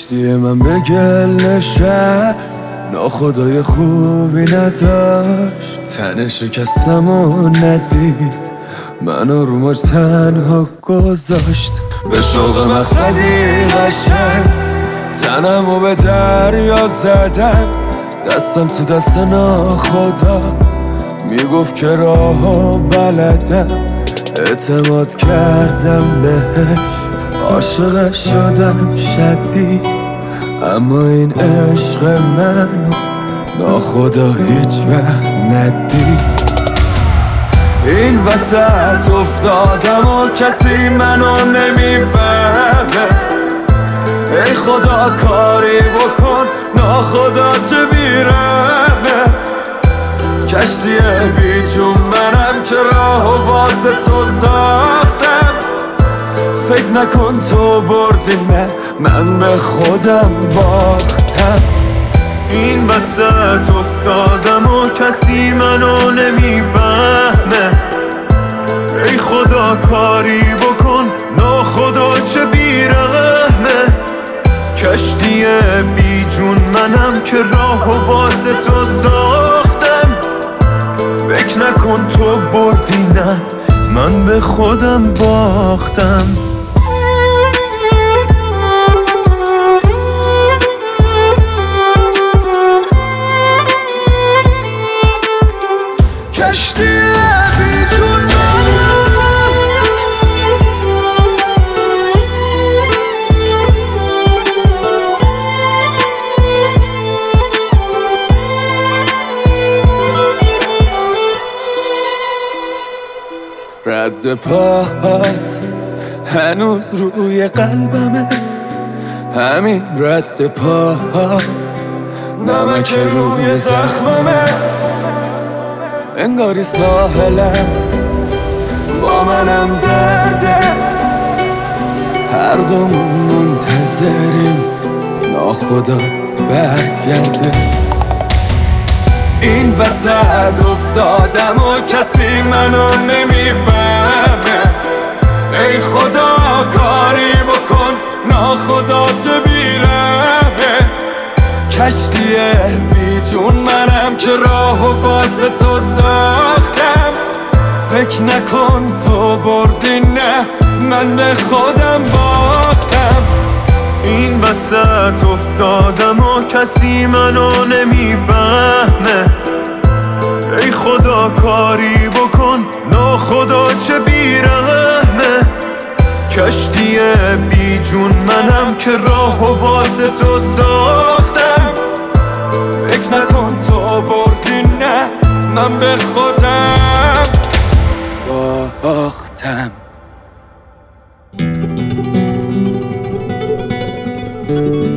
کشتی من به گل نشست، ناخدای خوبی نداشت، تن شکستم و ندید، منو رو موج تنها گذاشت. به شوق مقصدی قشنگ تنمو به دریا زدم، دستم تو دست ناخدا میگفت که راهو بلدم. اعتماد کردم بهش، عاشق شدم شدید، اما این عشق منو ناخدا هیچ وقت ندید. این وسط افتادم و کسی منو نمیفهمه، ای خدا کاری بکن ناخدا چه بیرمه. کشتی بیجون منم که راهو واسه تو ساختم، فکر نکن تو بردی، نه من به خودم باختم. این وسط افتادم و کسی منو نمیفهمه، ای خدا کاری بکن ناخدا چه بیرحمه. کشتی بیجون منم که راهو واسه تو ساختم، فکر نکن تو بردی، نه من به خودم باختم. کشتی بیجون رد پاهات هنوز روی قلبمه، همین رد پاهات نمک روی زخممه. انگاری ساحلم با منم درده، هر دومون منتظریم ناخدا برگرده. این وسط افتادم و کسی منو نمیفهمه، ای خدا کاری بکن ناخدا چه بیرمه. کشتی بیجون منم که راهو واسه تو ساختم، فکر نکن تو بردی، نه من به خودم باختم. این وسط افتادم و کسی منو نمیفهمه، ای خدا کاری بکن ناخدا چه بیرحمه. کشتی بیجون منم که راهو واسه تو ساختم، فکر نکن تو بردی، نه من به خودم باختم.